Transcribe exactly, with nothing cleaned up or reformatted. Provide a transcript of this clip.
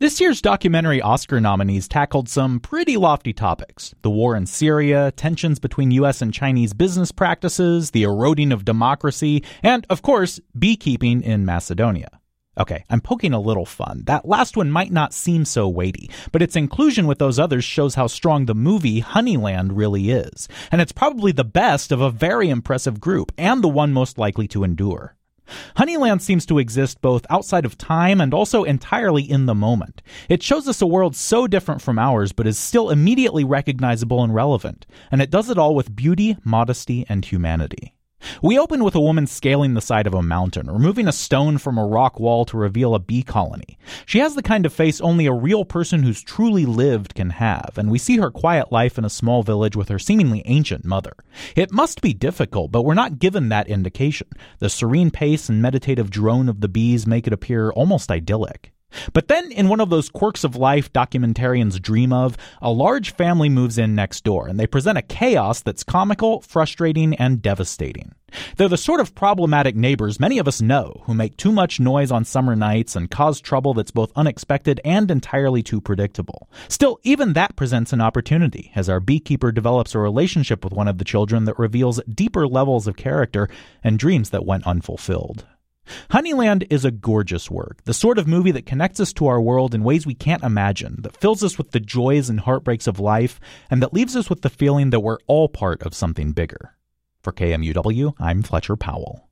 This year's documentary Oscar nominees tackled some pretty lofty topics. The war in Syria, tensions between U S and Chinese business practices, the eroding of democracy, and, of course, beekeeping in Macedonia. Okay, I'm poking a little fun. That last one might not seem so weighty, but its inclusion with those others shows how strong the movie Honeyland really is. And it's probably the best of a very impressive group, and the one most likely to endure. Honeyland seems to exist both outside of time and also entirely in the moment. It shows us a world so different from ours, but is still immediately recognizable and relevant. And it does it all with beauty, modesty, and humanity. We open with a woman scaling the side of a mountain, removing a stone from a rock wall to reveal a bee colony. She has the kind of face only a real person who's truly lived can have, and we see her quiet life in a small village with her seemingly ancient mother. It must be difficult, but we're not given that indication. The serene pace and meditative drone of the bees make it appear almost idyllic. But then, in one of those quirks of life documentarians dream of, a large family moves in next door, and they present a chaos that's comical, frustrating, and devastating. They're the sort of problematic neighbors many of us know, who make too much noise on summer nights and cause trouble that's both unexpected and entirely too predictable. Still, even that presents an opportunity, as our beekeeper develops a relationship with one of the children that reveals deeper levels of character and dreams that went unfulfilled. Honeyland is a gorgeous work, the sort of movie that connects us to our world in ways we can't imagine, that fills us with the joys and heartbreaks of life, and that leaves us with the feeling that we're all part of something bigger. For K M U W, I'm Fletcher Powell.